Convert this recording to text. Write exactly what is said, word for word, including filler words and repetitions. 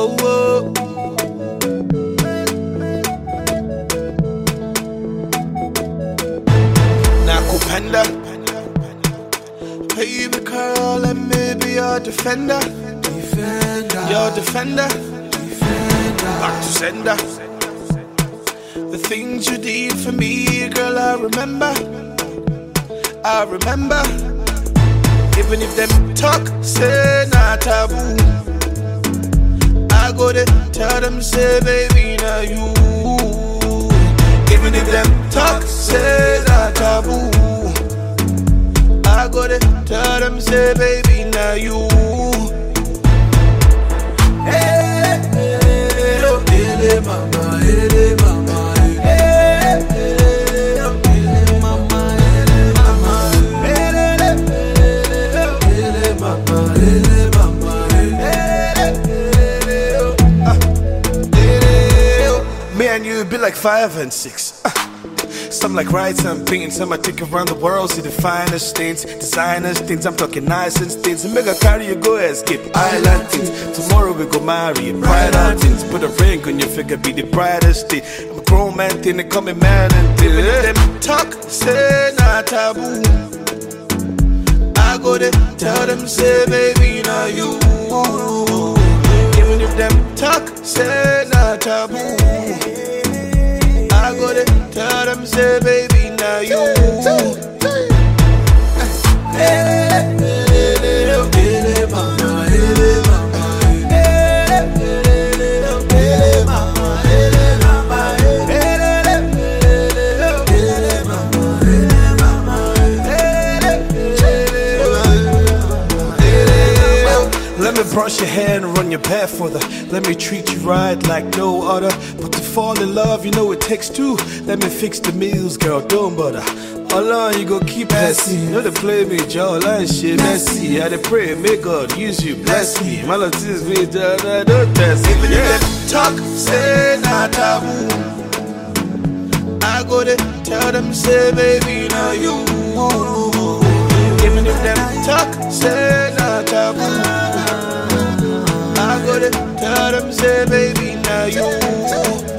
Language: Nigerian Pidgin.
oh, oh. Nakupenda, baby girl, let me be your defender. Defender, your defender. Defender, back to sender. The things you did for me, girl, I remember. I remember. Even if them talk, say not taboo, I go there, tell them, say, baby, now you. Even if them talk, say not taboo, I go there, tell them, say, baby, now you. Hey, hey, oh, hey, mama, hey, mama, hey, hey, oh, hey, mama, hey, mama, hey, mama, hey, mama, hey, me and you be like five and six. Uh, some like rides and painting, some I take around the world, see the finest things, designers things. I'm talking nice and things. And make a carry you go escape island things. Tomorrow we go marry, brighter things. Put a ring on your finger, be the brightest thing. I'm a grown man thing, they call me man and thing. Even if them talk, say not taboo, I go there, tell them, say, baby, now you. Even if them talk, say not taboo, I go there, tell them, say, baby, now you. Hey, hey, hey, oh, hey, mama, hey, mama, hey, hey, oh, hey, mama, hey, mama, hey, hey, oh, hey, mama, hey, mama, hey, hey. Let me brush your hair and run your path further. Let me treat you right like no other. But to fall in love, you know it takes two. Let me fix the meals, girl, don't bother. How long you go keep passing? You know they play me, Joe, like shit, messy. I dey pray, may God use you, bless me. My love is me, I don't test. Even if them talk, say not taboo, I go there, tell them, say, baby, now you. Even if them talk, say not taboo, I go there, tell them, say, baby, now you.